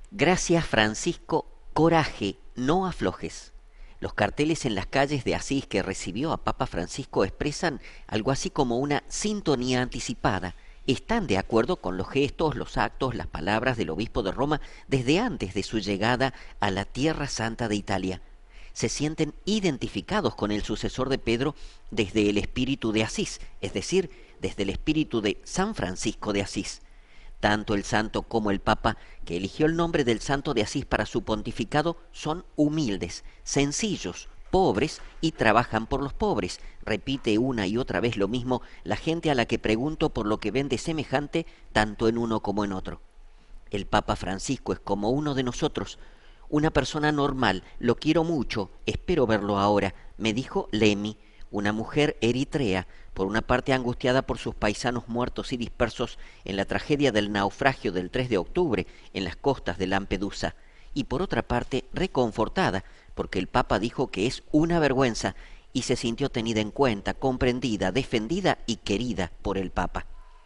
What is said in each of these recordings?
Gracias Francisco, coraje, no aflojes. Los carteles en las calles de Asís que recibió a Papa Francisco expresan algo así como una sintonía anticipada. Están de acuerdo con los gestos, los actos, las palabras del obispo de Roma desde antes de su llegada a la Tierra Santa de Italia. Se sienten identificados con el sucesor de Pedro desde el espíritu de Asís, es decir, desde el espíritu de San Francisco de Asís. Tanto el santo como el papa, que eligió el nombre del santo de Asís para su pontificado, son humildes, sencillos, pobres y trabajan por los pobres. Repite una y otra vez lo mismo la gente a la que pregunto por lo que ven de semejante tanto en uno como en otro. El Papa Francisco es como uno de nosotros, una persona normal, lo quiero mucho, espero verlo ahora, me dijo Lemi, una mujer eritrea, por una parte angustiada por sus paisanos muertos y dispersos en la tragedia del naufragio del 3 de octubre en las costas de Lampedusa, y por otra parte reconfortada porque el Papa dijo que es una vergüenza y se sintió tenida en cuenta, comprendida, defendida y querida por el Papa.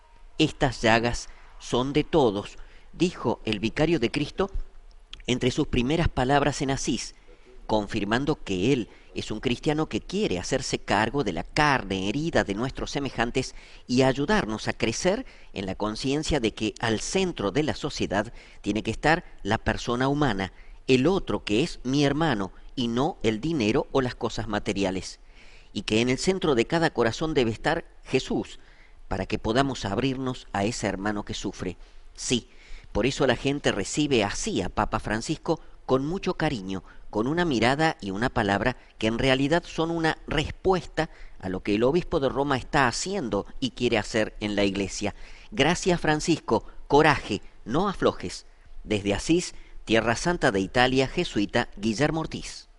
Estas llagas son de todos, dijo el vicario de Cristo entre sus primeras palabras en Asís, confirmando que él es un cristiano que quiere hacerse cargo de la carne herida de nuestros semejantes y ayudarnos a crecer en la conciencia de que al centro de la sociedad tiene que estar la persona humana, el otro que es mi hermano y no el dinero o las cosas materiales, y que en el centro de cada corazón debe estar Jesús, para que podamos abrirnos a ese hermano que sufre. Sí, por eso la gente recibe así a Papa Francisco con mucho cariño, con una mirada y una palabra que en realidad son una respuesta a lo que el obispo de Roma está haciendo y quiere hacer en la iglesia. Gracias Francisco, coraje, no aflojes. Desde Asís, Tierra Santa de Italia, jesuita Guillermo Ortiz.